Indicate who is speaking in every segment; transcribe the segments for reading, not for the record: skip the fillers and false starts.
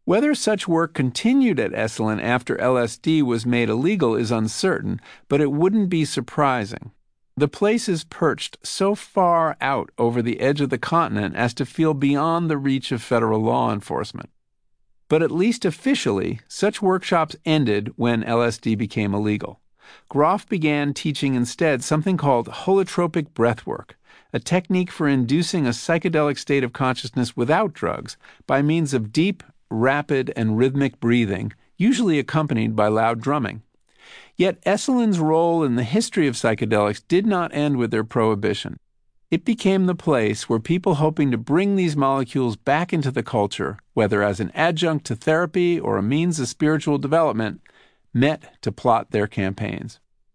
Speaker 1: Whether such work continued at Esalen after LSD was made illegal is uncertain, but it wouldn't be surprising. The place is perched so far out over the edge of the continent as to feel beyond the reach of federal law enforcement. But at least officially, such workshops ended when LSD became illegal. Grof began teaching instead something called holotropic breathwork, a technique for inducing a psychedelic state of consciousness without drugs by means of deep, rapid, and rhythmic breathing, usually accompanied by loud drumming. Yet Esalen's role in the history of psychedelics did not end with their prohibition. It became the place where people hoping to bring these molecules back into the culture, whether as an adjunct to therapy or a means of spiritual development, met to plot their campaigns.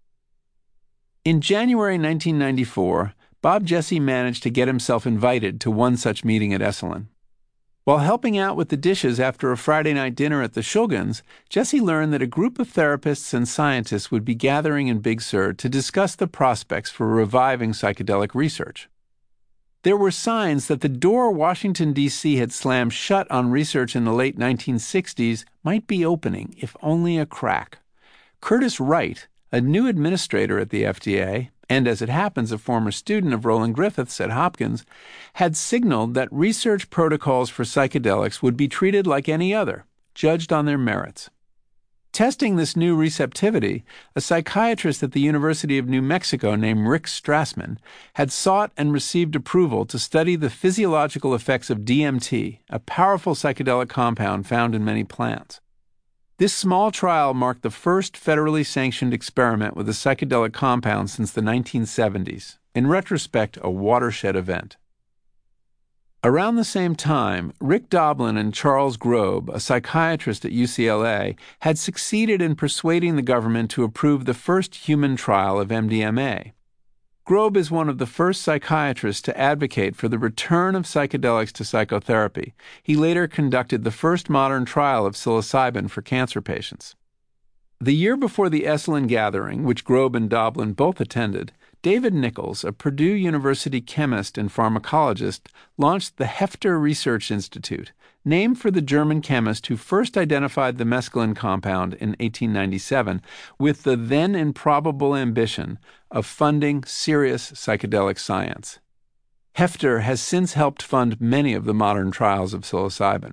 Speaker 1: In January 1994, Bob Jesse managed to get himself invited to one such meeting at Esalen. While helping out with the dishes after a Friday night dinner at the Shulgins, Jesse learned that a group of therapists and scientists would be gathering in Big Sur to discuss the prospects for reviving psychedelic research. There were signs that the door Washington, D.C. had slammed shut on research in the late 1960s might be opening, if only a crack. Curtis Wright, a new administrator at the FDA, and as it happens a former student of Roland Griffiths at Hopkins, had signaled that research protocols for psychedelics would be treated like any other, judged on their merits. Testing this new receptivity, a psychiatrist at the University of New Mexico named Rick Strassman had sought and received approval to study the physiological effects of DMT, a powerful psychedelic compound found in many plants. This small trial marked the first federally sanctioned experiment with a psychedelic compound since the 1970s, in retrospect, a watershed event. Around the same time, Rick Doblin and Charles Grob, a psychiatrist at UCLA, had succeeded in persuading the government to approve the first human trial of MDMA. Grob is one of the first psychiatrists to advocate for the return of psychedelics to psychotherapy. He later conducted the first modern trial of psilocybin for cancer patients. The year before the Esalen gathering, which Grob and Doblin both attended, David Nichols, a Purdue University chemist and pharmacologist, launched the Hefter Research Institute, named for the German chemist who first identified the mescaline compound in 1897, with the then improbable ambition of funding serious psychedelic science. Hefter has since helped fund many of the modern trials of psilocybin.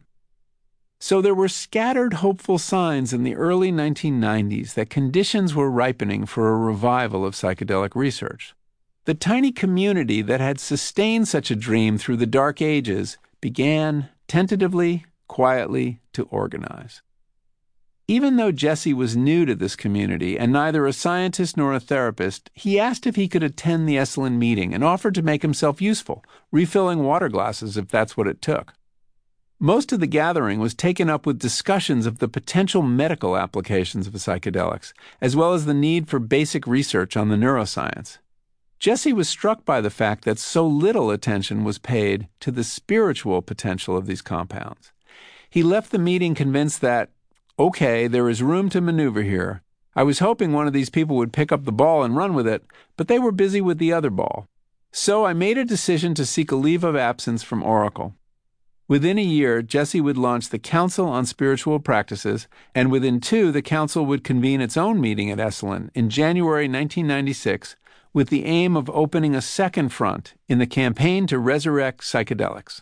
Speaker 1: So there were scattered hopeful signs in the early 1990s that conditions were ripening for a revival of psychedelic research. The tiny community that had sustained such a dream through the dark ages began, tentatively, quietly, to organize. Even though Jesse was new to this community and neither a scientist nor a therapist, he asked if he could attend the Esalen meeting and offered to make himself useful, refilling water glasses if that's what it took. Most of the gathering was taken up with discussions of the potential medical applications of psychedelics, as well as the need for basic research on the neuroscience. Jesse was struck by the fact that so little attention was paid to the spiritual potential of these compounds. He left the meeting convinced that, okay, there is room to maneuver here. I was hoping one of these people would pick up the ball and run with it, but they were busy with the other ball. So I made a decision to seek a leave of absence from Oracle. Within a year, Jesse would launch the Council on Spiritual Practices, and within 2, the Council would convene its own meeting at Esalen in January 1996 with the aim of opening a second front in the campaign to resurrect psychedelics.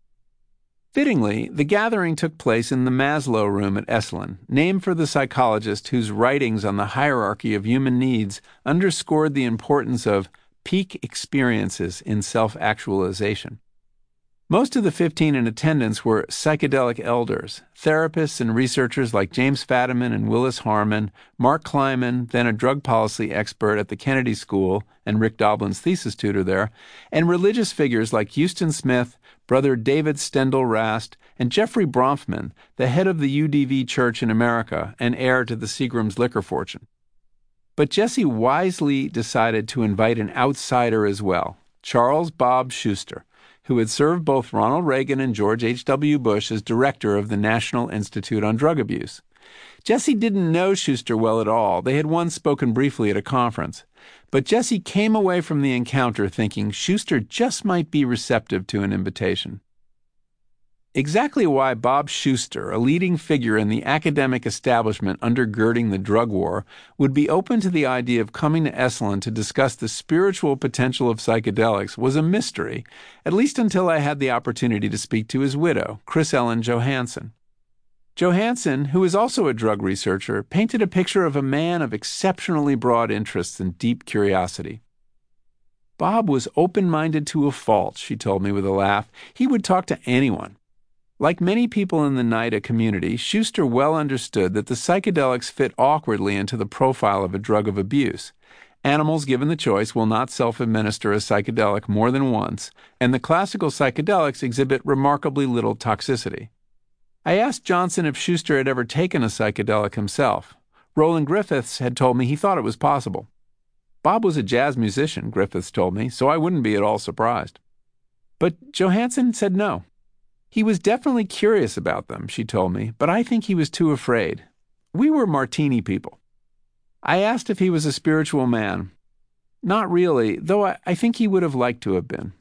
Speaker 1: Fittingly, the gathering took place in the Maslow Room at Esalen, named for the psychologist whose writings on the hierarchy of human needs underscored the importance of peak experiences in self-actualization. Most of the 15 in attendance were psychedelic elders, therapists and researchers like James Fadiman and Willis Harman, Mark Kleiman, then a drug policy expert at the Kennedy School and Rick Doblin's thesis tutor there, and religious figures like Houston Smith, Brother David Stendal Rast, and Jeffrey Bronfman, the head of the UDV Church in America and heir to the Seagram's liquor fortune. But Jesse wisely decided to invite an outsider as well, Charles Bob Schuster, who had served both Ronald Reagan and George H.W. Bush as director of the National Institute on Drug Abuse. Jesse didn't know Schuster well at all. They had once spoken briefly at a conference. But Jesse came away from the encounter thinking Schuster just might be receptive to an invitation. Exactly why Bob Schuster, a leading figure in the academic establishment undergirding the drug war, would be open to the idea of coming to Esalen to discuss the spiritual potential of psychedelics was a mystery, at least until I had the opportunity to speak to his widow, Chris Ellen Johansson. Johansson, who is also a drug researcher, painted a picture of a man of exceptionally broad interests and deep curiosity. Bob was open-minded to a fault, she told me with a laugh. He would talk to anyone. Like many people in the NIDA community, Schuster well understood that the psychedelics fit awkwardly into the profile of a drug of abuse. Animals given the choice will not self-administer a psychedelic more than once, and the classical psychedelics exhibit remarkably little toxicity. I asked Johnson if Schuster had ever taken a psychedelic himself. Roland Griffiths had told me he thought it was possible. Bob was a jazz musician, Griffiths told me, so I wouldn't be at all surprised. But Johansson said no. He was definitely curious about them, she told me, but I think he was too afraid. We were martini people. I asked if he was a spiritual man. Not really, though I think he would have liked to have been.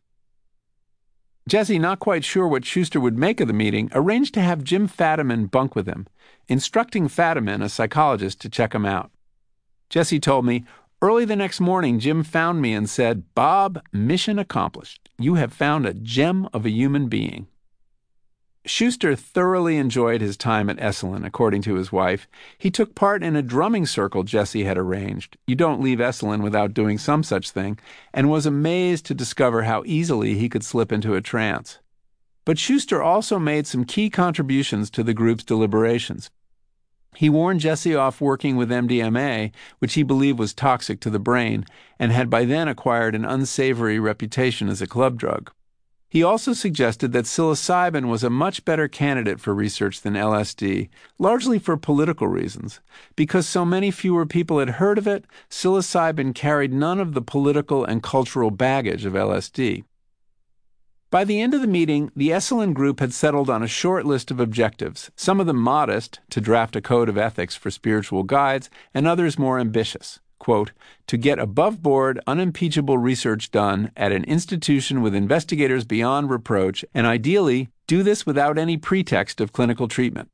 Speaker 1: Jesse, not quite sure what Schuster would make of the meeting, arranged to have Jim Fadiman bunk with him, instructing Fadiman, a psychologist, to check him out. Jesse told me, early the next morning, Jim found me and said, "Bob, mission accomplished. You have found a gem of a human being." Schuster thoroughly enjoyed his time at Esalen, according to his wife. He took part in a drumming circle Jesse had arranged. You don't leave Esalen without doing some such thing, and was amazed to discover how easily he could slip into a trance. But Schuster also made some key contributions to the group's deliberations. He warned Jesse off working with MDMA, which he believed was toxic to the brain, and had by then acquired an unsavory reputation as a club drug. He also suggested that psilocybin was a much better candidate for research than LSD, largely for political reasons. Because so many fewer people had heard of it, psilocybin carried none of the political and cultural baggage of LSD. By the end of the meeting, the Esalen group had settled on a short list of objectives, some of them modest, to draft a code of ethics for spiritual guides, and others more ambitious. Quote, to get above-board, unimpeachable research done at an institution with investigators beyond reproach, and ideally, do this without any pretext of clinical treatment.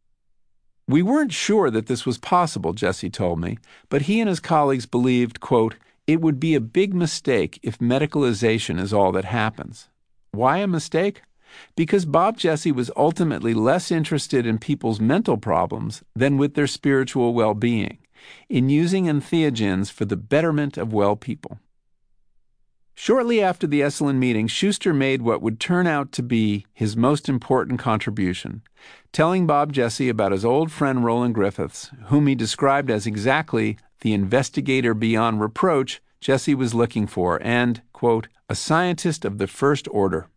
Speaker 1: We weren't sure that this was possible, Jesse told me, but he and his colleagues believed, quote, it would be a big mistake if medicalization is all that happens. Why a mistake? Because Bob Jesse was ultimately less interested in people's mental problems than with their spiritual well-being, in using entheogens for the betterment of well people. Shortly after the Esalen meeting, Schuster made what would turn out to be his most important contribution, telling Bob Jesse about his old friend Roland Griffiths, whom he described as exactly the investigator beyond reproach Jesse was looking for and, quote, a scientist of the first order.